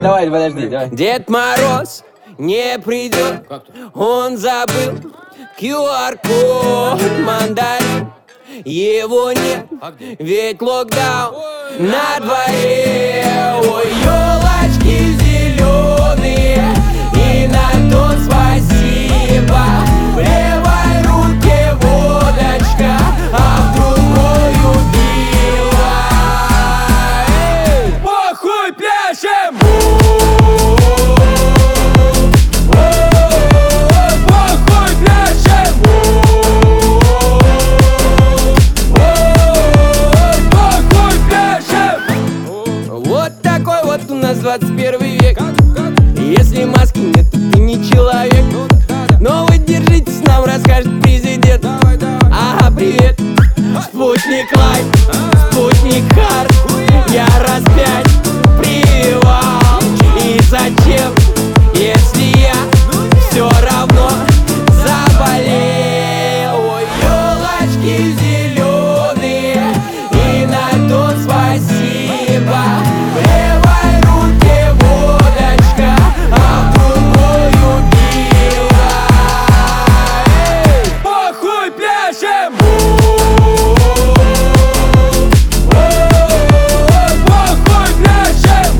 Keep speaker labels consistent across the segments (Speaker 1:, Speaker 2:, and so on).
Speaker 1: Давай, подожди, давай.
Speaker 2: Дед Мороз не придет, он забыл QR-код мандарин. Его нет, ведь локдаун на дворе. Ой, елочки зеленые, и на то спасибо. В левой руке водочка, а в другой убила. Похуй пляшем! Похуй пляшем! Похуй пляшем! Вот такой вот у нас 21 век. Если маски нет, то ты не человек. Но вы держитесь, нам расскажет президент. Ага, привет, спутник лайт, спутник хард. Я раз 5 прививал. И зачем, если я все равно заболел? Ой, елочки зеленые, и на то спасибо. В левой руке водочка, а в другой убила. Похуй пляшем! Похуй пляшем!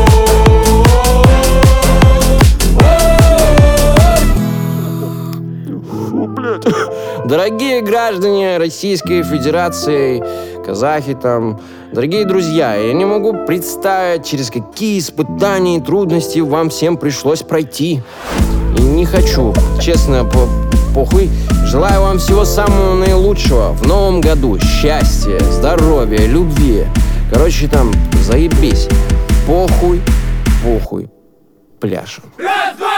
Speaker 2: Дорогие граждане Российской Федерации, казахи там, дорогие друзья, я не могу представить, через какие испытания и трудности вам всем пришлось пройти. И не хочу, честно, похуй. Желаю вам всего самого наилучшего в новом году. Счастья, здоровья, любви. Короче, там, заебись. Похуй, пляшем.
Speaker 3: Раз, два,